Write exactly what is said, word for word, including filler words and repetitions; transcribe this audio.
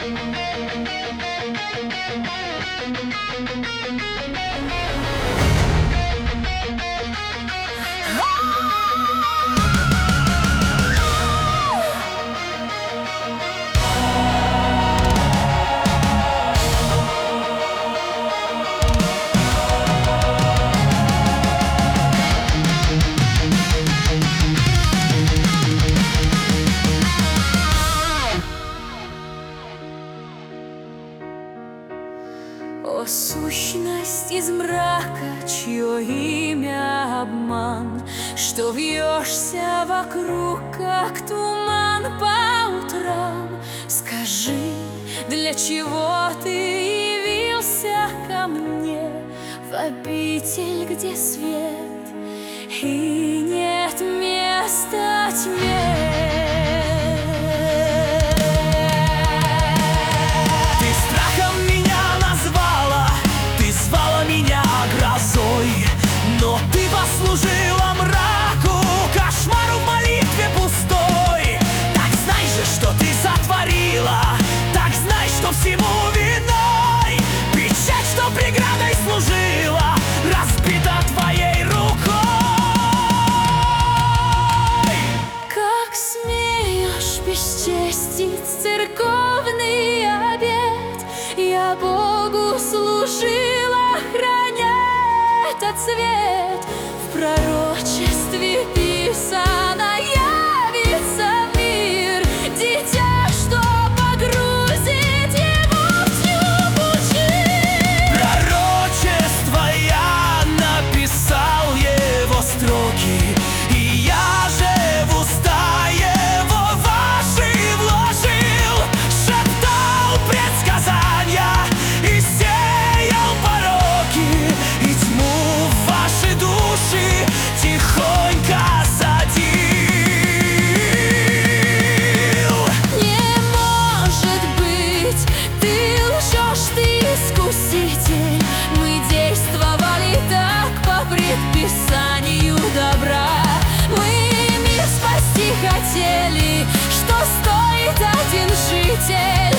О, сущность из мрака, чье имя обман, что вьешься вокруг, как туман по утрам. Скажи, для чего ты явился ко мне в обитель, где свет и нет места тьме? Но ты послужила мраку, кошмару в молитве пустой. Так знай же, что ты сотворила, так знай, что всему виной печать, что преградой служила, разбита твоей рукой. Как смеешь бесчестить церковный обет? Я Богу служила, храня этот свет. В пророчестве писано: явится в мир дитя, что погрузит его в тьму пучин. Пророчество я написал его строки, и я же в уста его ваши вложил. Шептал предсказания и сеял пороки, и тьму в ваши души тихонько садил. Не может быть, ты лжешь, ты искуситель. Мы действовали так по предписанию добра. Мы мир спасти хотели, что стоит один житель.